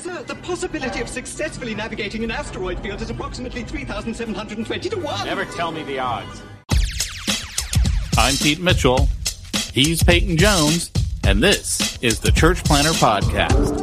Sir, the possibility of successfully navigating an asteroid field is approximately 3,720 to 1. Never tell me the odds. I'm Pete Mitchell. He's Peyton Jones. And this is the Church Planter Podcast.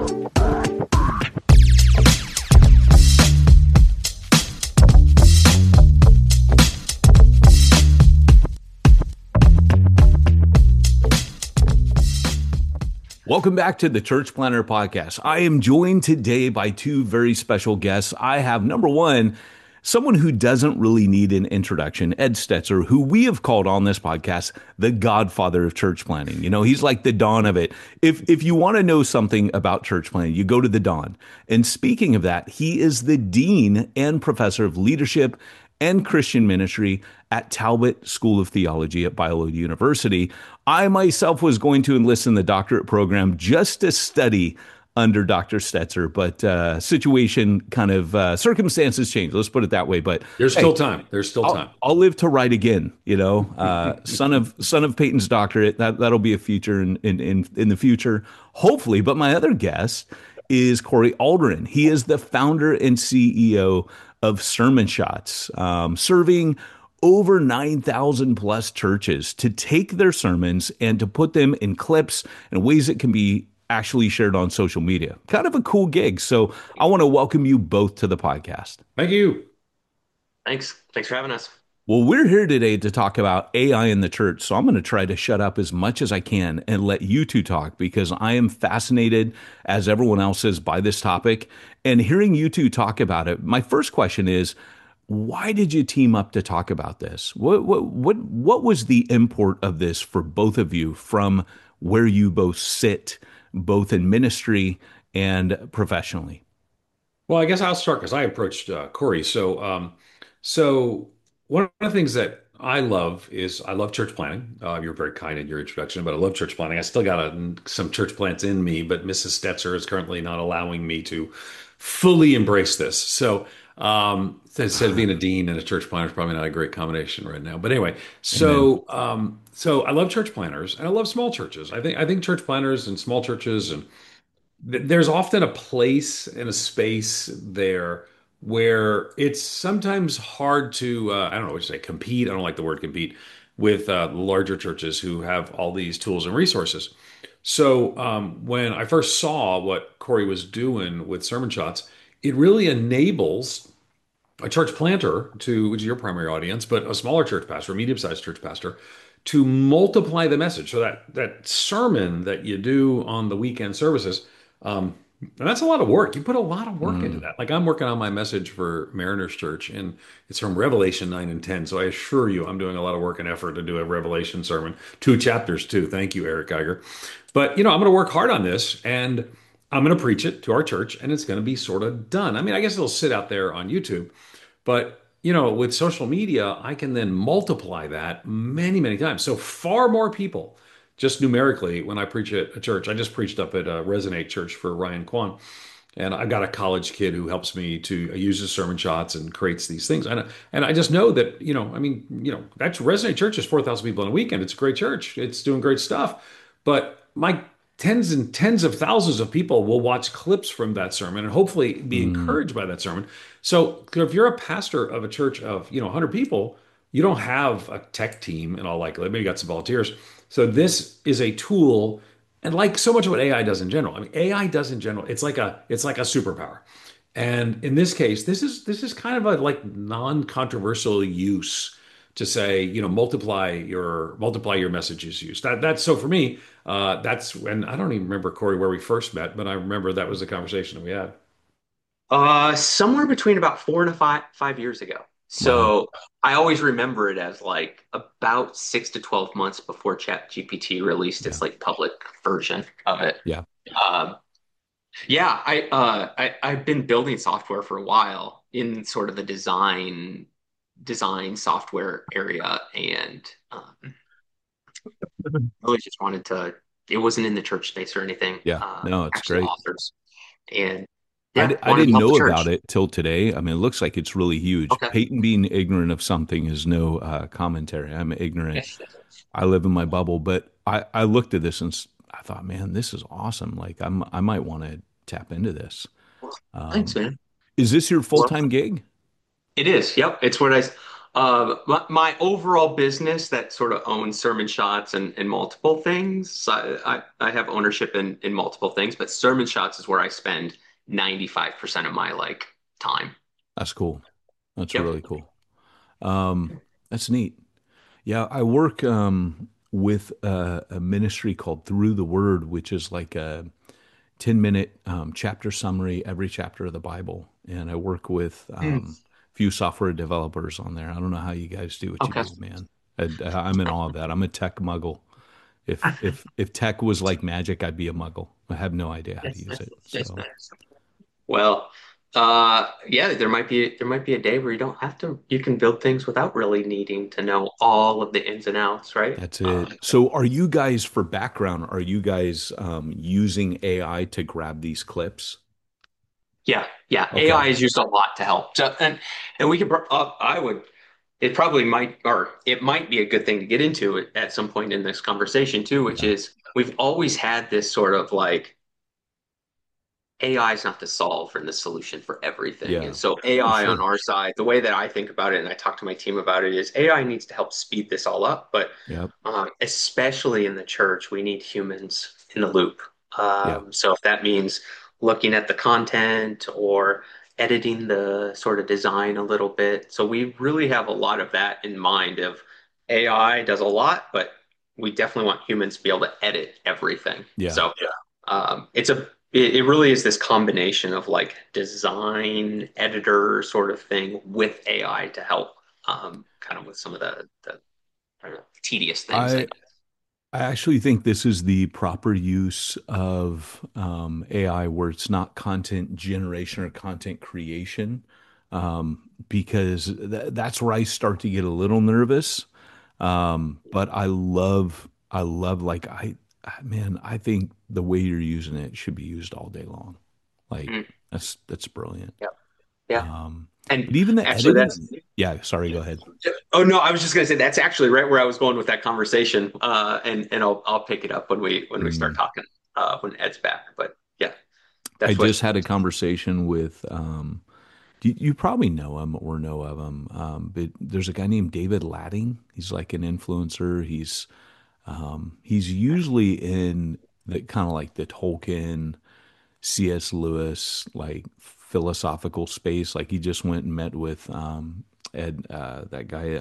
Welcome back to the Church Planter Podcast. I am joined today by two very special guests. I have, number one, someone who doesn't really need an introduction, Ed Stetzer, who we have called on this podcast the godfather of church planting. You know, he's like the Don of it. If you want to know something about church planting, you go to the Don. And speaking of that, he is the dean and professor of leadership and Christian ministry at Talbot School of Theology at Biola University. I myself was going to enlist in the doctorate program just to study under Dr. Stetzer, but situation kind of circumstances changed. Let's put it that way. But there's still time. There's still time. I'll live to write again. You know, son of Peyton's doctorate. That'll be a future in the future, hopefully. But my other guest is Corey Alderin. He is the founder and CEO of Sermon Shots, serving over 9,000 plus churches to take their sermons and to put them in clips and ways that can be actually shared on social media. Kind of a cool gig. So I want to welcome you both to the podcast. Thank you. Thanks for having us. Well, we're here today to talk about AI in the church. So I'm going to try to shut up as much as I can and let you two talk, because I am fascinated, as everyone else is, by this topic. And hearing you two talk about it, my first question is, why did you team up to talk about this? What was the import of this for both of you from where you both sit, both in ministry and professionally? Well, I guess I'll start because I approached Corey. So one of the things that I love is I love church planting. You're very kind in your introduction, but I love church planting. I still got some church plants in me, but Mrs. Stetzer is currently not allowing me to fully embrace this. So instead of being a dean and a church planter is probably not a great combination right now. But anyway, so I love church planters and I love small churches. I think church planters and small churches, and there's often a place and a space there where it's sometimes hard to, I don't know what you say, compete. I don't like the word compete with larger churches who have all these tools and resources. So when I first saw what Corey was doing with Sermon Shots, it really enables a church planter to, which is your primary audience, but a smaller church pastor, a medium-sized church pastor, to multiply the message. So that sermon that you do on the weekend services, and that's a lot of work. You put a lot of work into that. Like, I'm working on my message for Mariners Church, and it's from Revelation 9 and 10. So I assure you, I'm doing a lot of work and effort to do a Revelation sermon. 2 chapters, too. Thank you, Eric Geiger. But, I'm going to work hard on this, and I'm going to preach it to our church, and it's going to be sort of done. I mean, I guess it'll sit out there on YouTube. But, with social media, I can then multiply that many, many times. So far more people, just numerically, when I preach at a church. I just preached up at Resonate Church for Ryan Kwan. And I've got a college kid who helps me to use his Sermon Shots and creates these things. And I just know that, that's Resonate Church is 4,000 people in a weekend. It's a great church. It's doing great stuff. But my tens and tens of thousands of people will watch clips from that sermon and hopefully be encouraged by that sermon. So if you're a pastor of a church of, 100 people, you don't have a tech team in all likelihood. Maybe you got some volunteers. So this is a tool, and like so much of what AI does in general. I mean, AI does in general. It's like a superpower. And in this case, this is kind of a like non-controversial use to say, multiply your messages use. That's so for me. That's when I don't even remember, Corey, where we first met, but I remember that was the conversation that we had. Somewhere between about 4 to 5 years ago. So I always remember it as like about 6 to 12 months before ChatGPT released its like public version of it. Yeah. I've been building software for a while in sort of the design software area, and really just wanted to. It wasn't in the church space or anything. Yeah, no, it's great. Authors, and I didn't know about it till today. I mean, it looks like it's really huge. Okay. Peyton being ignorant of something is no commentary. I'm ignorant. I live in my bubble, but I looked at this and I thought, man, this is awesome. Like I might want to tap into this. Thanks, Um, man. is this your full Well, time gig? it is. Yep. It's what my overall business that sort of owns Sermon Shots and multiple things. So I have ownership in multiple things, but Sermon Shots is where I spend 95% of my like time. That's cool. That's Yep. really cool. That's neat. Yeah, I work with a ministry called Through the Word, which is like a 10-minute chapter summary every chapter of the Bible. And I work with Mm. a few software developers on there. I don't know how you guys do what you Okay. do, man. I'm in awe of that. I'm a tech muggle. If tech was like magic, I'd be a muggle. I have no idea how to Yes, use yes, it. yes, So yes. Well, yeah, there might be a day where you don't have to. You can build things without really needing to know all of the ins and outs, right? that's it. So are you guys, for background, are you guys using AI to grab these clips? Yeah, yeah. AI Okay. is used a lot to help. So, and we could. I would. It probably might, or it might be a good thing to get into at some point in this conversation too, which Yeah. is we've always had this sort of like AI is not the solve and the solution for everything. And Yeah. so Oh, AI on sure. our side, the way that I think about it and I talk to my team about it is AI needs to help speed this all up, but Yep. especially in the church, we need humans in the loop. Yeah. So if that means looking at the content or editing the sort of design a little bit. So we really have a lot of that in mind of AI does a lot, but we definitely want humans to be able to edit everything. Yeah. So it really is this combination of like design editor sort of thing with AI to help kind of with some of the I don't know, tedious things, I I guess. I actually think this is the proper use of AI where it's not content generation or content creation, because that's where I start to get a little nervous. But I love man, I think the way you're using it should be used all day long. Like Mm, that's brilliant. yeah, yeah. Um, And but even the actually, that's editing, yeah, sorry, go ahead. oh no, I was just gonna say that's actually right where I was going with that conversation. And I'll pick it up when we start Mm. talking when Ed's back. But yeah, I that's what. just had a conversation with you probably know him or know of him, but there's a guy named David Ladding. He's like an influencer. He's usually in the kind of like the Tolkien, C.S. Lewis, like philosophical space. Like he just went and met with Ed, that guy.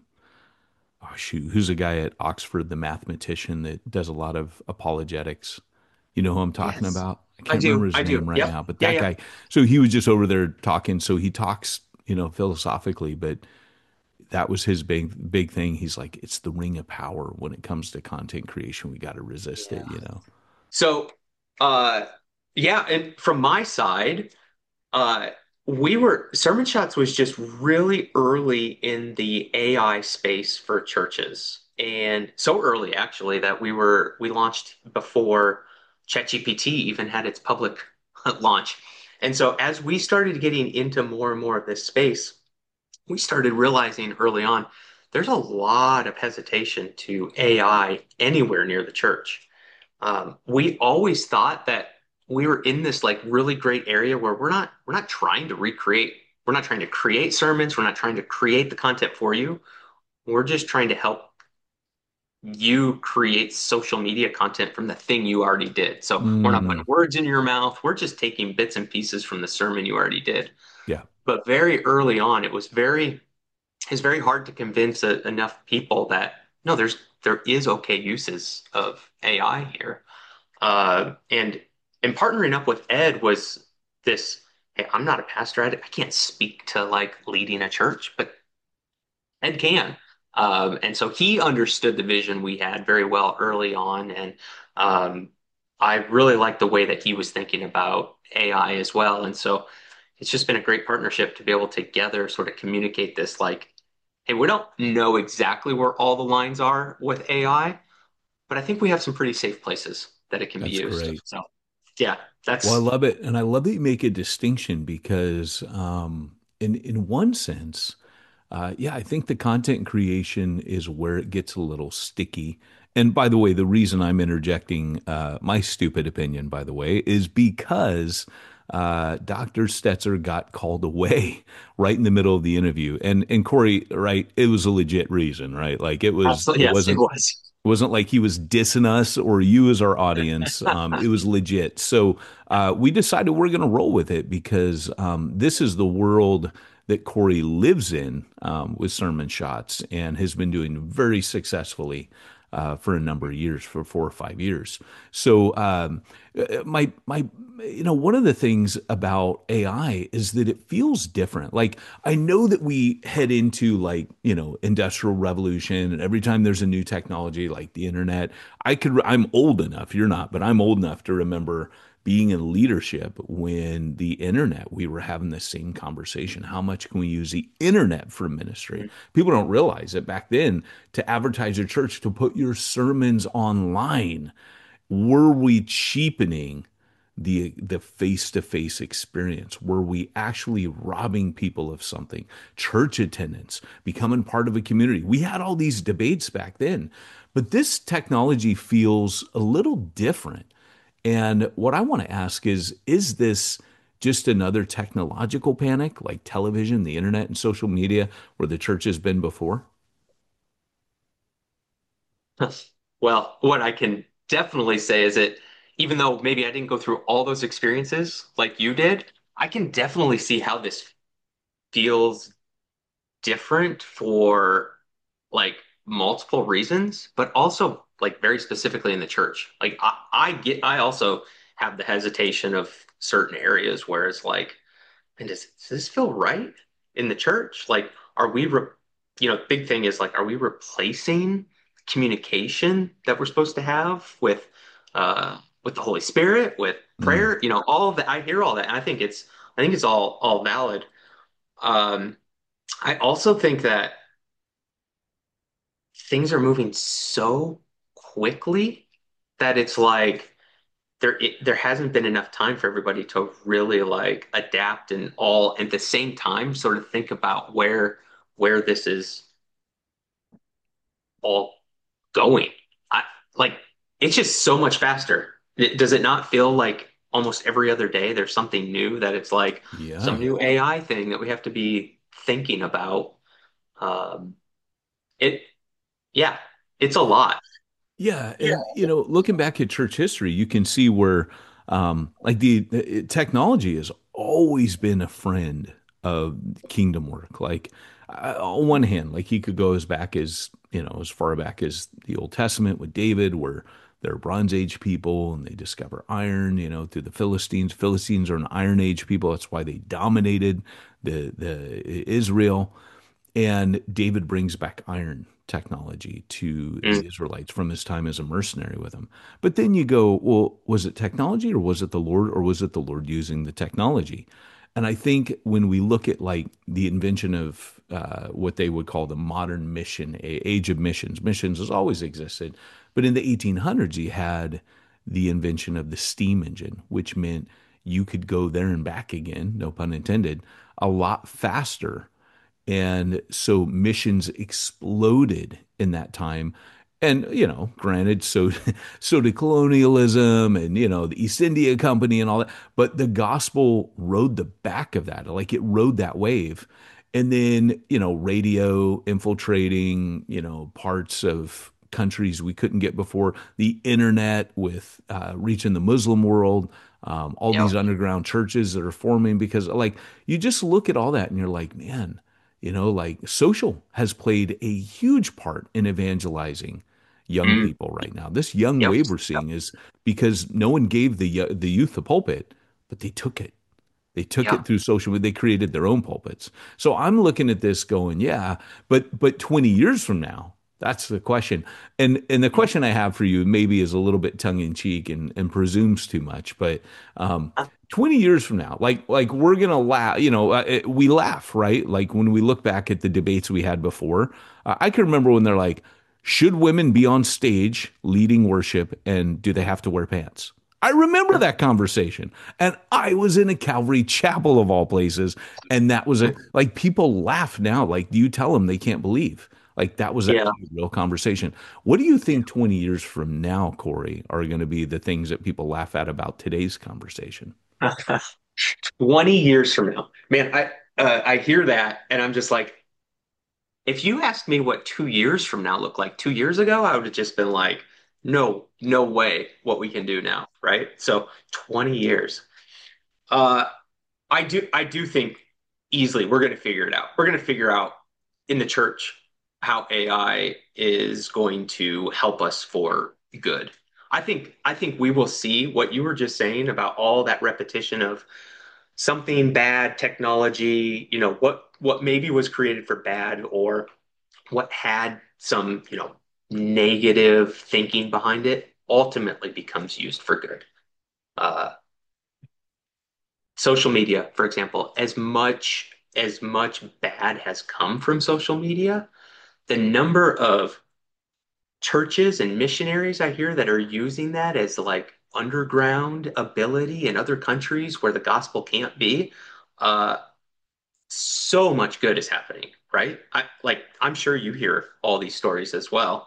Oh shoot, who's a guy at Oxford, the mathematician that does a lot of apologetics. You know who I'm talking Yes, about? I I can't remember do. his I do. name right Yep. now, but Yeah, that yeah. guy. So he was just over there talking. So he talks, philosophically, but that was his big thing. He's like, it's the ring of power when it comes to content creation. We got to resist Yeah. it. So, uh, yeah, and from my side, uh, we were Sermon Shots was just really early in the AI space for churches, and so early actually that we launched before ChatGPT even had its public launch. And so as we started getting into more and more of this space, we started realizing early on there's a lot of hesitation to AI anywhere near the church. We always thought that we were in this like really great area where we're not trying to recreate, we're not trying to create sermons, we're not trying to create the content for you. We're just trying to help you create social media content from the thing you already did. So we're not Mm, putting words in your mouth. We're just taking bits and pieces from the sermon you already did. yeah. But very early on, it's very hard to convince enough people that no, there is okay uses of AI here. And partnering up with Ed was this, hey, I'm not a pastor. I can't speak to like leading a church, but Ed can. And so he understood the vision we had very well early on. And um, I really liked the way that he was thinking about AI as well. And so it's just been a great partnership to be able to together sort of communicate this like, hey, we don't know exactly where all the lines are with AI, but I think we have some pretty safe places that it can be That's used. great. So yeah, Well, I that's love it, and I love that you make a distinction because, in one sense, yeah, I think the content creation is where it gets a little sticky, And by the way, the reason I'm interjecting my stupid opinion, by the way, is because Dr. Stetzer got called away right in the middle of the interview. And Corey, right, it was a legit reason, right? Like Absolutely, it yes, it wasn't was. it wasn't like he was dissing us or you as our audience. It was legit. So we decided we're going to roll with it because this is the world that Corey lives in with Sermon Shots and has been doing very successfully for a number of years, for 4 or 5 years. So one of the things about AI is that it feels different. Like I know that we head into like industrial revolution, and every time there's a new technology like the internet, I'm old enough. You're not, but I'm old enough to remember being in leadership when the internet, we were having the same conversation. How much can we use the internet for ministry? People don't realize that back then, to advertise your church, to put your sermons online, were we cheapening the face-to-face experience? Were we actually robbing people of something? Church attendance, becoming part of a community. We had all these debates back then, but this technology feels a little different. And what I want to ask is this just another technological panic like television, the internet, and social media where the church has been before? Well, what I can definitely say is that even though maybe I didn't go through all those experiences like you did, I can definitely see how this feels different for like multiple reasons, but also like very specifically in the church. Like I also have the hesitation of certain areas where it's like, and does this feel right in the church? Like, are we, big thing is like, are we replacing communication that we're supposed to have with the Holy Spirit, with Mm. prayer? All of that. I hear all that. And I think it's all valid. Um, I also think that things are moving so quickly that it's like there hasn't been enough time for everybody to really like adapt and all at the same time sort of think about where this is all going. I like it's just so much faster. Does it not feel like almost every other day there's something new that it's like some Yeah. new AI thing that we have to be thinking about? Um, it yeah, it's a lot. Yeah, and looking back at church history, you can see where, like the technology has always been a friend of kingdom work. Like on one hand, like he could go as back as as far back as the Old Testament with David, where they're Bronze Age people and they discover iron. Through the Philistines. Philistines are an Iron Age people. That's why they dominated the Israel. And David brings back iron technology to Mm, the Israelites from his time as a mercenary with them. But then you go, well, was it technology or was it the Lord or was it the Lord using the technology? And I think when we look at like the invention of what they would call the modern mission, age of missions, missions has always existed. But in the 1800s, you had the invention of the steam engine, which meant you could go there and back again, no pun intended, a lot faster, and so missions exploded in that time. And, granted, so did colonialism and, the East India Company and all that. But the gospel rode the back of that. Like it rode that wave. And then, radio infiltrating, parts of countries we couldn't get before, the internet with reaching the Muslim world, all yep. these underground churches that are forming because, like, you just look at all that and you're like, man, like social has played a huge part in evangelizing young Mm, people right now. This young yep. wave we're seeing is because no one gave the youth the pulpit, but they took it. They took Yeah. it through social media. They created their own pulpits. So I'm looking at this going, yeah, but 20 years from now, that's the question. And the question I have for you maybe is a little bit tongue in cheek and presumes too much, but 20 years from now, like we're gonna laugh. We laugh, right? Like when we look back at the debates we had before. I can remember when they're like, should women be on stage leading worship, and do they have to wear pants? I remember that conversation. And I was in a Calvary chapel of all places. And that was like people laugh now. Like, do you tell them they can't believe? Like that was Yeah. actually a real conversation. What do you think 20 years from now, Corey, are going to be the things that people laugh at about today's conversation? 20 years from now, man, I hear that and I'm just like, if you asked me what 2 years from now looked like 2 years ago, I would have just been like, no, no way what we can do now, right? So 20 years. Uh, I do think easily we're going to figure it out. We're going to figure out in the church how AI is going to help us for good. I think we will see what you were just saying about all that repetition of something bad, technology, what maybe was created for bad or what had some, negative thinking behind it ultimately becomes used for good. Uh, Social media, for example, as much bad has come from social media, the number of churches and missionaries I hear that are using that as like underground ability in other countries where the gospel can't be, uh, so much good is happening, right? I'm sure you hear all these stories as well.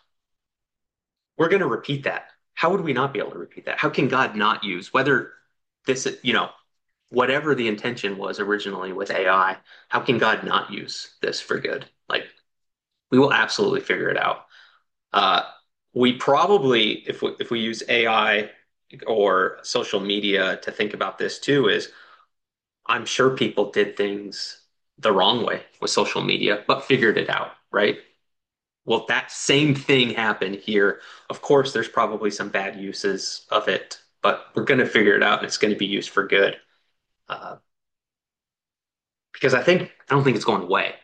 We're going to repeat that. How would we not be able to repeat that? How can God not use whether this, whatever the intention was originally with AI, how can God not use this for good? Like we will absolutely figure it out. Uh, we probably, if we use AI or social media to think about this too, is I'm sure people did things the wrong way with social media, but figured it out, right? Well, that same thing happened here. Of course, there's probably some bad uses of it, but we're going to figure it out and it's going to be used for good. Uh, because I don't think it's going away.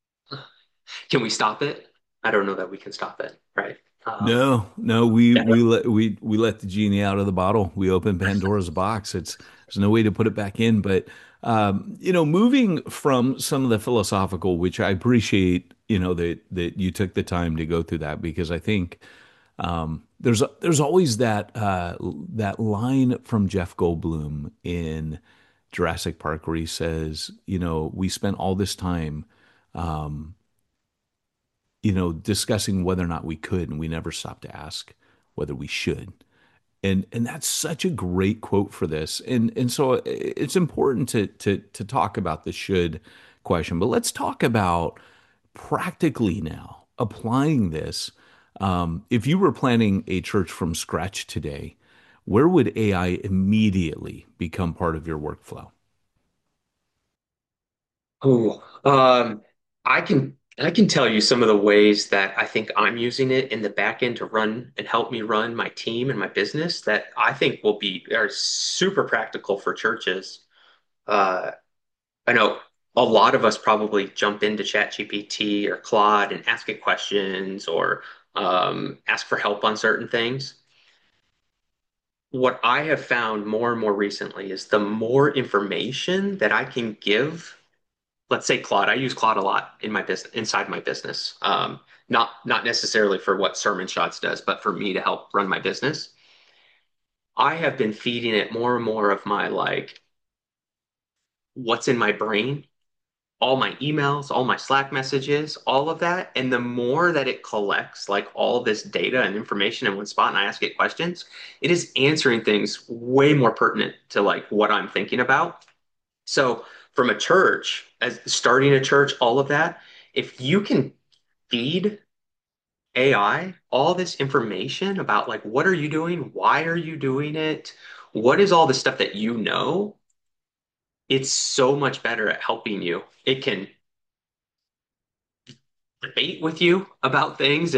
Can we stop it? I don't know that we can stop it, right? No, no, we Yeah. we let the genie out of the bottle. We opened Pandora's box. There's no way to put it back in. But moving from some of the philosophical, which I appreciate, that you took the time to go through that because I think there's always that line from Jeff Goldblum in Jurassic Park where he says, we spent all this time discussing whether or not we could, and we never stopped to ask whether we should. And that's such a great quote for this. And so it's important to talk about the should question, but let's talk about practically now applying this. If you were planning a church from scratch today, where would AI immediately become part of your workflow? Oh, I can tell you some of the ways that I think I'm using it in the back end to run and help me run my team and my business that I think are super practical for churches. Uh, I know a lot of us probably jump into ChatGPT or Claude and ask it questions or ask for help on certain things. What I have found more and more recently is the more information that I can give, let's say Claude. I use Claude a lot in my business, inside my business. Not necessarily for what Sermon Shots does, but for me to help run my business. I have been feeding it more and more of my like what's in my brain, all my emails, all my Slack messages, all of that. And the more that it collects like all this data and information in one spot and I ask it questions, it is answering things way more pertinent to like what I'm thinking about. So from a church, as starting a church, all of that, if you can feed AI all this information about like what are you doing? Why are you doing it? What is all the stuff that you know? It's so much better at helping you. It can debate with you about things.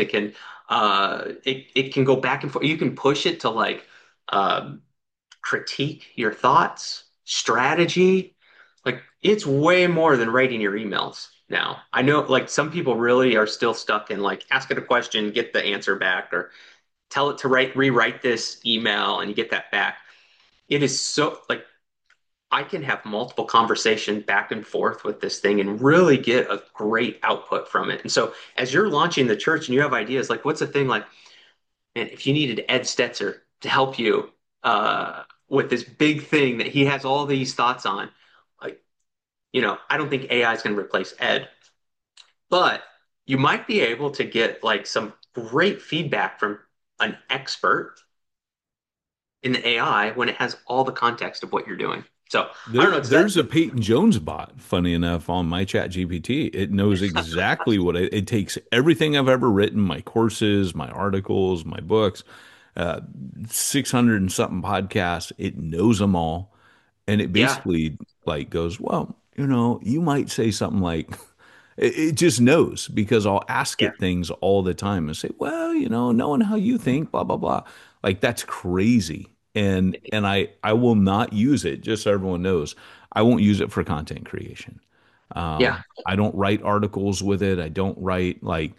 It can go back and forth. You can push it to like um, critique your thoughts, strategy. Like it's way more than writing your emails now. I know like some people really are still stuck in like ask it a question, get the answer back, or tell it to rewrite this email and you get that back. It is so like I can have multiple conversations back and forth with this thing and really get a great output from it. And so as you're launching the church and you have ideas, like what's the thing like, man, if you needed Ed Stetzer to help you with this big thing that he has all these thoughts on, like, I don't think AI is going to replace Ed, but you might be able to get like some great feedback from an expert in the AI when it has all the context of what you're doing. So I don't know. Does that? There's a Peyton Jones bot, funny enough, on my chat GPT. It knows exactly what it takes everything I've ever written, my courses, my articles, my books, uh, 600 and something podcasts. It knows them all. And it Yeah, basically like goes, well, you might say something like, it just knows because I'll ask yeah, it things all the time and say, well, knowing how you think, blah, blah, blah. Like that's crazy. And I will not use it, just so everyone knows. I won't use it for content creation. yeah, I don't write articles with it. I don't write like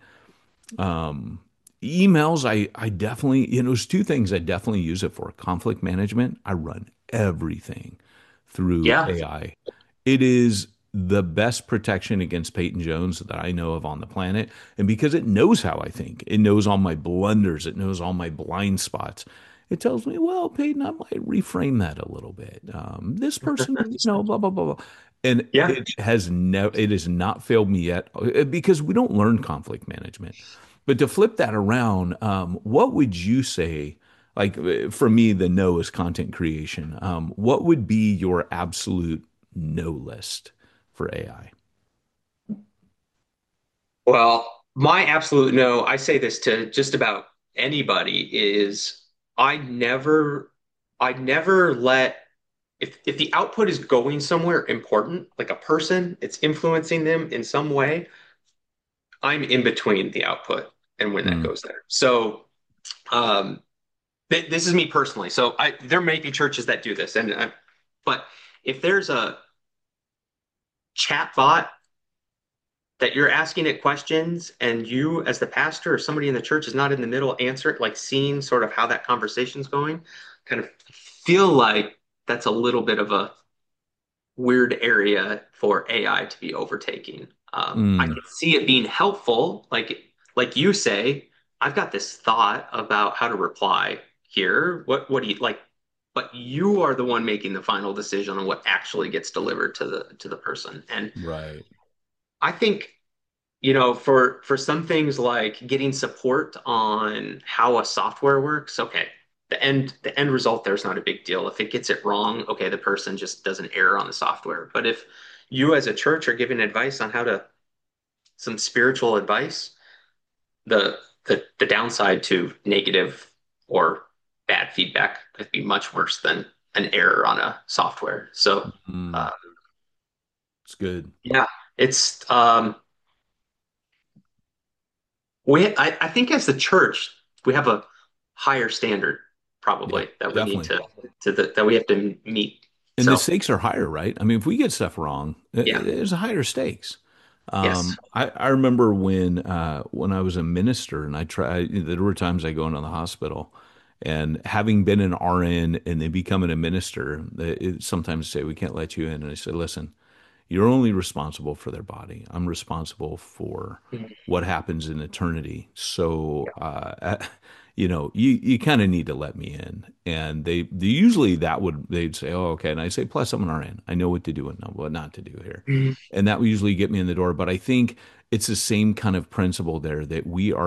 emails. I definitely, there's two things I definitely use it for. Conflict management. I run everything through yeah. AI. It is the best protection against Peyton Jones that I know of on the planet. And because it knows how I think, it knows all my blunders, it knows all my blind spots. It tells me, well, Peyton, I might reframe that a little bit. This person, blah, blah, blah, blah. And Yeah. it has not failed me yet because we don't learn conflict management. But to flip that around, what would you say? Like for me, the no is content creation. What would be your absolute no list for AI? Well, my absolute no, I say this to just about anybody, is I never I never let if the output is going somewhere important, like a person, it's influencing them in some way, I'm in between the output and when that Mm, goes there. So um this is me personally. So I there may be churches that do this but if there's a chat bot that you're asking it questions and you as the pastor or somebody in the church is not in the middle answer it, like seeing sort of how that conversation's going, kind of feel like that's a little bit of a weird area for AI to be overtaking. I mm, can see it being helpful, like you say, I've got this thought about how to reply here. What do you like? But you are the one making the final decision on what actually gets delivered to the person. And right. I think for some things like getting support on how a software works, okay, the end result there's not a big deal. If it gets it wrong, okay, the person just does an error on the software. But if you as a church are giving advice on how to some spiritual advice, the downside to negative or bad feedback could be much worse than an error on a software. So Mm, uh, it's good. yeah, it's I think as the church, we have a higher standard Yeah, probably that we need definitely. that we have to meet. And the So stakes are higher, right? I mean, if we get stuff wrong, yeah, there's a higher stakes. yes, I remember when I was a minister and I tried, there were times I go into the hospital and having been an RN and then becoming a minister, sometimes say, we can't let you in. And I said, listen, you're only responsible for their body. I'm responsible for Mhm. what happens in eternity. So, you kind of need to let me in. And they usually they'd say, oh, okay. And I'd say, plus I'm an RN. I know what to do and what not to do here. Mhm. And that would usually get me in the door. But I think it's the same kind of principle there that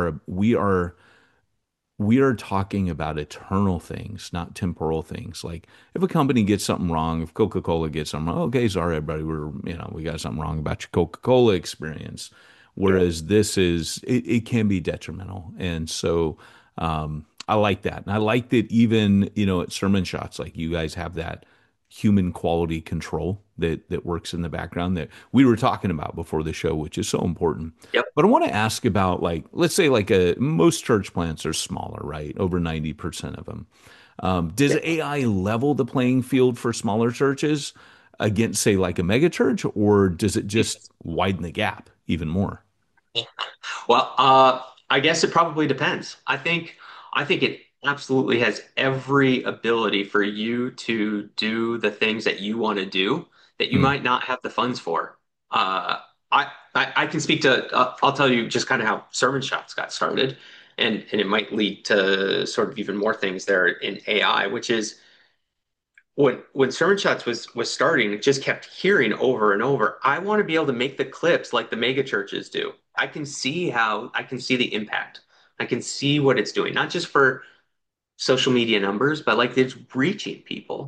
we are talking about eternal things, not temporal things. Like if a company gets something wrong, if Coca-Cola gets something wrong, okay, sorry, everybody, we got something wrong about your Coca-Cola experience. Yeah. Whereas it can be detrimental. And so, I like that. And I like that even, at sermon shots, like you guys have that human quality control that works in the background that we were talking about before the show, which is so important. Yep. But I want to ask about like, let's say like most church plants are smaller, right? Over 90% of them. Does Yeah. AI level the playing field for smaller churches against, say, like a mega church, or does it just widen the gap even more? Well, I guess it probably depends. I think it absolutely has every ability for you to do the things that you want to do that you Hmm. might not have the funds for. Uh, I can speak to I'll tell you just kind of how Sermon Shots got started, and it might lead to sort of even more things there in AI, which is when Sermon Shots was starting, it just kept hearing over and over, I want to be able to make the clips like the mega churches do. I can see the impact. I can see what it's doing, not just for social media numbers, but like it's reaching people.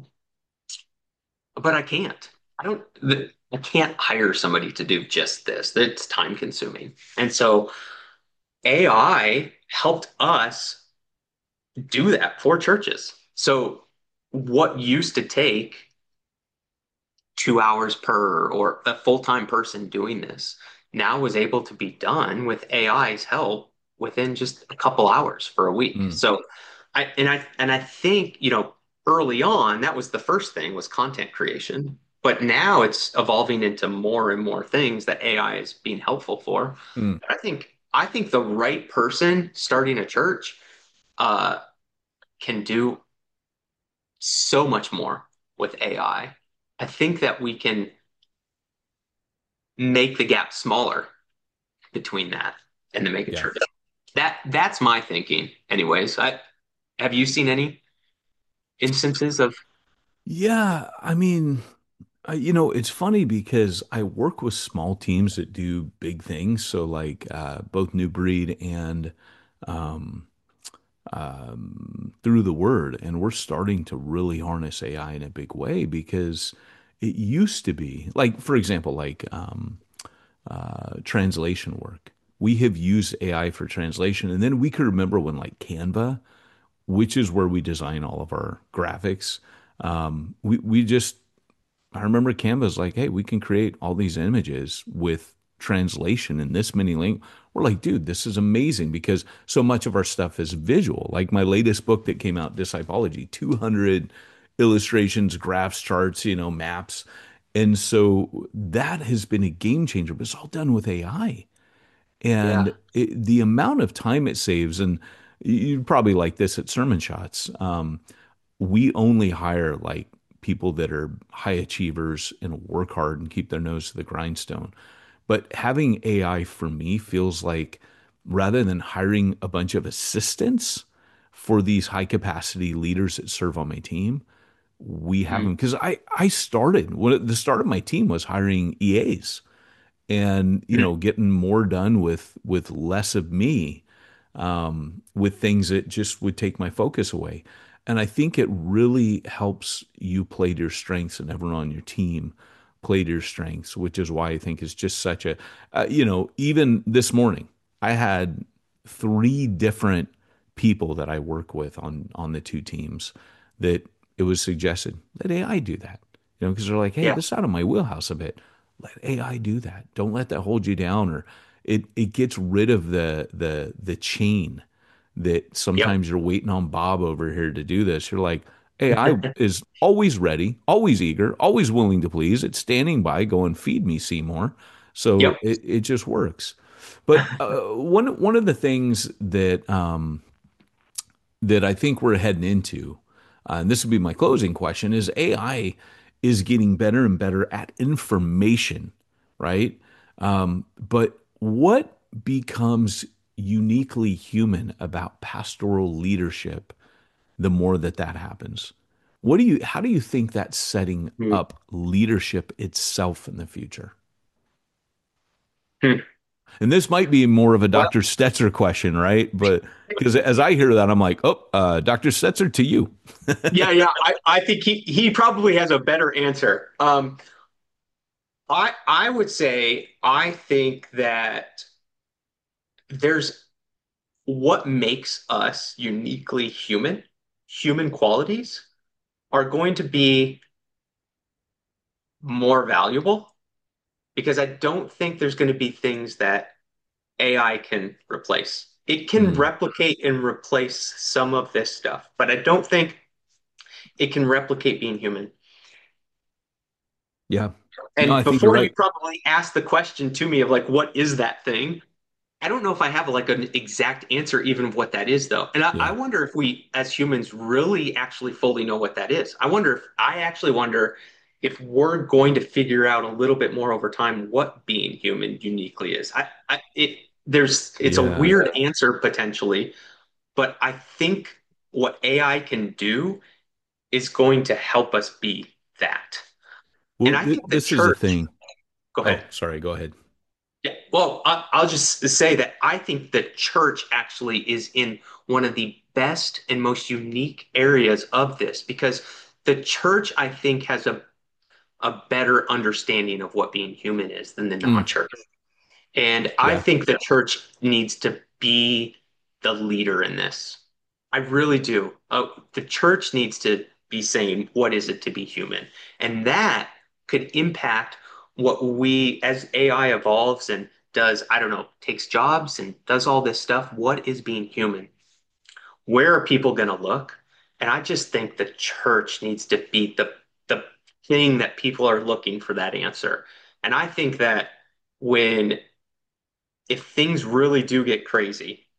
But I can't. I can't hire somebody to do just this. That's time consuming. And so AI helped us do that for churches. So what used to take 2 hours per or a full-time person doing this now was able to be done with AI's help within just a couple hours for a week. Mm, So I think, early on that was the first thing was content creation, but now it's evolving into more and more things that AI is being helpful for. mm. I think the right person starting a church uh, can do so much more with AI. I think that we can make the gap smaller between that and the mega Yeah. church. That's my thinking. Anyways, have you seen any instances of? Yeah. I mean, it's funny because I work with small teams that do big things. So, like both New Breed and um, Through the Word. And we're starting to really harness AI in a big way because it used to be, like, for example, like translation work. We have used AI for translation. And then we could remember when, like, Canva, which is where we design all of our graphics, we just I remember Canva's like, hey, we can create all these images with translation in this many languages. We're like, dude, this is amazing because so much of our stuff is visual. Like my latest book that came out, Discipology, 200 illustrations, graphs, charts, maps. And so that has been a game changer, but it's all done with AI. Yeah. And the amount of time it saves, and you probably like this at Sermon Shots. We only hire like people that are high achievers and work hard and keep their nose to the grindstone. But having AI for me feels like rather than hiring a bunch of assistants for these high capacity leaders that serve on my team, we have Mm. them because I started when the start of my team was hiring EAs and Mm. getting more done with less of me, with things that just would take my focus away. And I think it really helps you play to your strengths and everyone on your team play to your strengths, which is why I think it's just such a, even this morning, I had three different people that I work with on the two teams that it was suggested let AI do that, because they're like, hey, Yeah. this is out of my wheelhouse a bit. Let AI do that. Don't let that hold you down, or it gets rid of the chain that Yep. sometimes you're waiting on Bob over here to do this. You're like, AI is always ready, always eager, always willing to please. It's standing by, going, feed me, Seymour. So Yep. it just works. But one of the things that I think we're heading into, and this would be my closing question, is AI is getting better and better at information, right? But what becomes uniquely human about pastoral leadership the more that happens? How do you think that's setting Mm. up leadership itself in the future? Mm. And this might be more of a Well, Dr. Stetzer question, right? But because as I hear that, I'm like, oh, Dr. Stetzer, to you. yeah, yeah. I think he probably has a better answer. I would say I think that there's what makes us uniquely human, human qualities are going to be more valuable because I don't think there's going to be things that AI can replace. It can Mm, replicate and replace some of this stuff, but I don't think it can replicate being human. yeah. No, I And think you're before you right. probably asked the question to me of like, what is that thing? I don't know if I have like an exact answer even of what that is though. And I Yeah. wonder if we as humans really actually fully know what that is. I actually wonder if we're going to figure out a little bit more over time what being human uniquely is. It's a Yeah. weird answer potentially, but I think what AI can do is going to help us be that. And Well, I think the this is a church, thing. go ahead. Oh, sorry. Go ahead. Yeah. Well, I'll just say that I think the church actually is in one of the best and most unique areas of this because the church, I think, has a better understanding of what being human is than the Mm, non-church. And I yeah, think the church needs to be the leader in this. I really do. The church needs to be saying, what is it to be human? And that could impact what we, as AI evolves and does, I don't know, takes jobs and does all this stuff. What is being human? Where are people going to look? And I just think the church needs to be the thing that people are looking for that answer. And I think that when if things really do get crazy,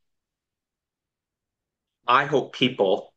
I hope people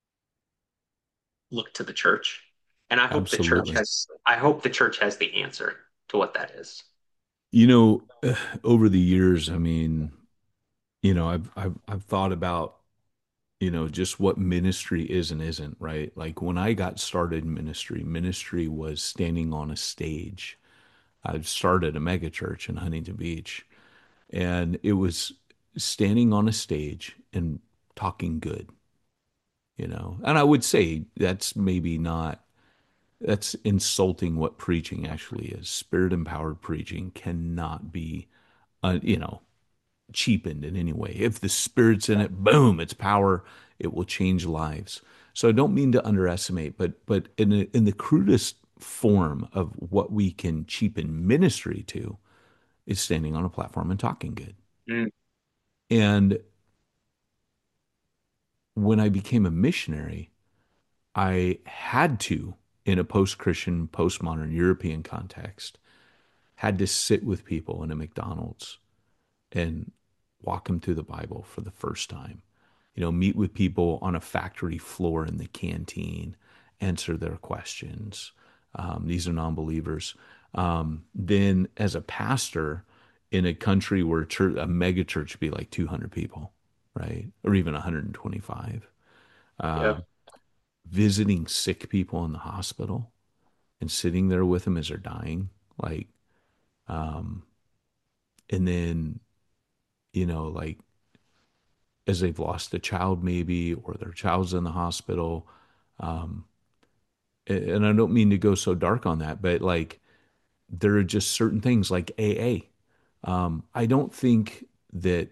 look to the church. And absolutely. I hope the church has the answer to what that is. You know, over the years, I mean, I've thought about, just what ministry is and isn't, right? Like when I got started in ministry, ministry was standing on a stage. I started a mega church in Huntington Beach, and it was standing on a stage and talking good, And I would say that's maybe not, that's insulting what preaching actually is. Spirit empowered preaching cannot be, you know, cheapened in any way. If the Spirit's in it, boom, it's power. It will change lives. So I don't mean to underestimate, but in the crudest form of what we can cheapen ministry to is standing on a platform and talking good. Mm, And when I became a missionary, I had to, in a post-Christian, postmodern European context, had to sit with people in a McDonald's and walk them through the Bible for the first time. Meet with people on a factory floor in the canteen, answer their questions. These are non-believers. Then, as a pastor in a country where a mega church would be like 200 people, right, or even 125, yeah. visiting sick people in the hospital and sitting there with them as they're dying, like, and then like as they've lost a child maybe or their child's in the hospital. um and I don't mean to go so dark on that, but like there are just certain things like AA. I don't think that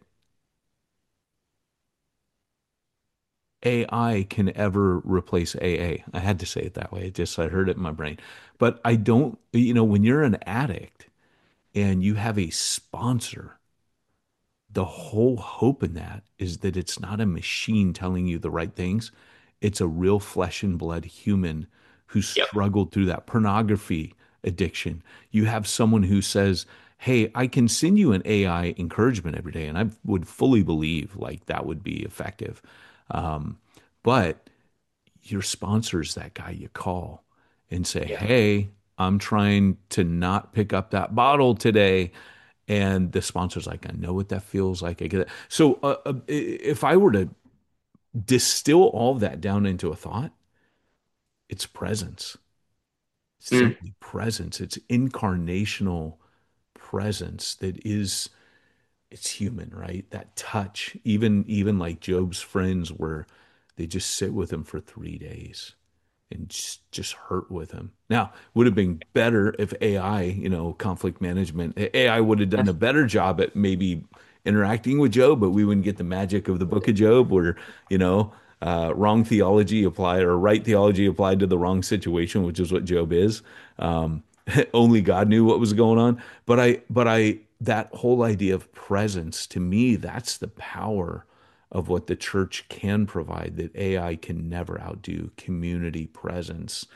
AI can ever replace AA. I had to say it that way. It just, I heard it in my brain. But I don't, when you're an addict and you have a sponsor, the whole hope in that is that it's not a machine telling you the right things. It's a real flesh and blood human who Yep. struggled through that pornography addiction. You have someone who says, "Hey, I can send you an AI encouragement every day," and I would fully believe like that would be effective. Um, but your sponsor is that guy you call and say, Yeah. "Hey, I'm trying to not pick up that bottle today." And the sponsor's like, "I know what that feels like. I get it." So if I were to distill all of that down into a thought, it's presence. Mm, Simply presence. It's incarnational presence that is, it's human, right? That touch, even like Job's friends where they just sit with him for 3 days and just hurt with him. Now, would have been better if AI, conflict management, AI would have done a better job at maybe interacting with Job, but we wouldn't get the magic of the book of Job where, wrong theology applied or right theology applied to the wrong situation, which is what Job is. Um, Only God knew what was going on. That whole idea of presence to me, that's the power of what the church can provide that AI can never outdo: community presence.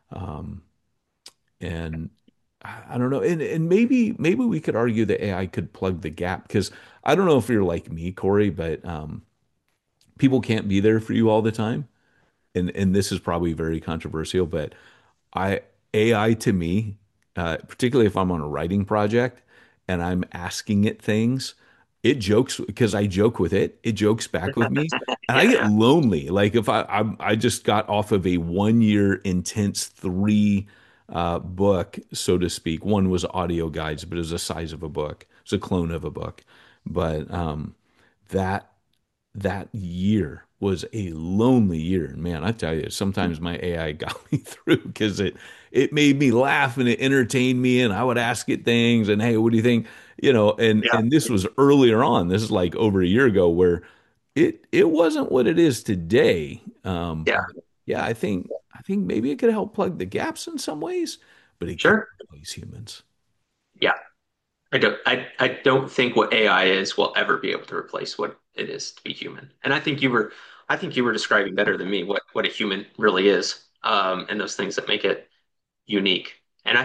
And I don't know. And maybe we could argue that AI could plug the gap because I don't know if you're like me, Corey, but people can't be there for you all the time. And this is probably very controversial, but I AI to me, particularly if I'm on a writing project and I'm asking it things, it jokes because I joke with it. It jokes back with me, and I get yeah. lonely. Like if I just got off of a 1 year intense three book, so to speak. One was audio guides, but it was the size of a book. It's a clone of a book, but that that year was a lonely year. And man, I tell you, sometimes my AI got me through because it made me laugh and it entertained me, and I would ask it things and hey, what do you think? Yeah. And this was earlier on. This is like over a year ago where it wasn't what it is today. Yeah. Yeah, I think maybe it could help plug the gaps in some ways, but it can't Sure. replace humans. Yeah. I don't think what AI is will ever be able to replace what it is to be human. And I think you were describing better than me what a human really is, and those things that make it unique. And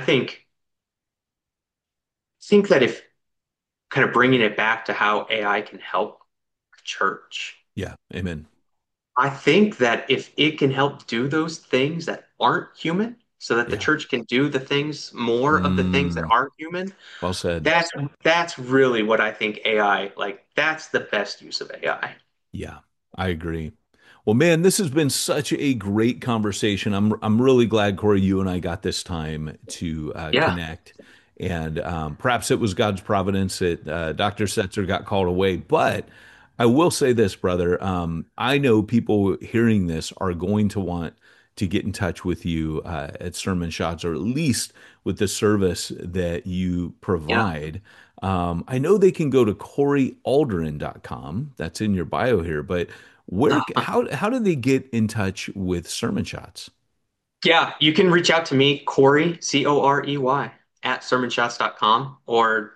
I think that if kind of bringing it back to how AI can help the church, Yeah, amen. I think that if it can help do those things that aren't human, so that the Yeah. church can do the things more of the things that Mm, aren't human, well said. that's that's really what I think AI, like that's the best use of AI. Yeah, I agree. Well, man, this has been such a great conversation. I'm really glad, Corey, you and I got this time to Yeah. connect. And perhaps it was God's providence that Dr. Setzer got called away. But I will say this, brother. I know people hearing this are going to want to get in touch with you at Sermon Shots, or at least with the service that you Yeah. provide. I know they can go to CoreyAlderin.com. That's in your bio here, but how do they get in touch with Sermon Shots? Yeah, you can reach out to me, Corey, Corey, at sermonshots.com, or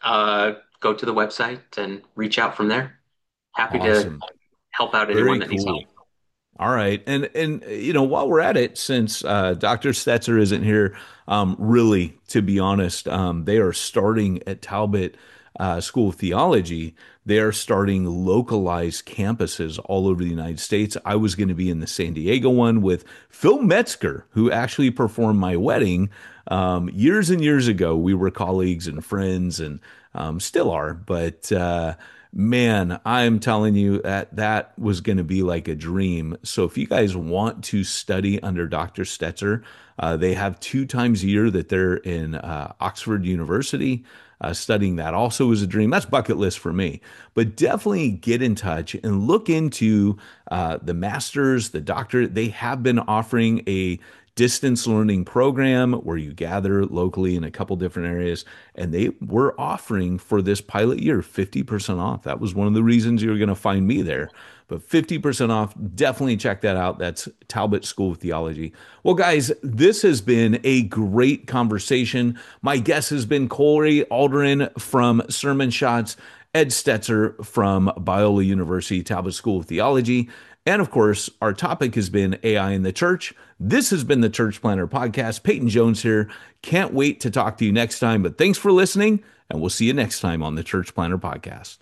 go to the website and reach out from there. Happy to Awesome. help out anyone Very that needs help. cool. All right. And while we're at it, since Dr. Stetzer isn't here, really, to be honest, they are starting at Talbot School of Theology. They are starting localized campuses all over the United States. I was going to be in the San Diego one with Phil Metzger, who actually performed my wedding years and years ago. We were colleagues and friends, and still are. But man, I'm telling you that was going to be like a dream. So if you guys want to study under Dr. Stetzer, they have 2 times a year that they're in Oxford University. Studying that also is a dream. That's bucket list for me. But definitely get in touch and look into the masters, the doctorate. They have been offering a distance learning program where you gather locally in a couple different areas, and they were offering for this pilot year 50% off. That was one of the reasons you were going to find me there. But 50% off, definitely check that out. That's Talbot School of Theology. Well, guys, this has been a great conversation. My guest has been Corey Alderin from Sermon Shots, Ed Stetzer from Biola University, Talbot School of Theology. And of course, our topic has been AI in the church. This has been the Church Planter Podcast. Peyton Jones here. Can't wait to talk to you next time. But thanks for listening, and we'll see you next time on the Church Planter Podcast.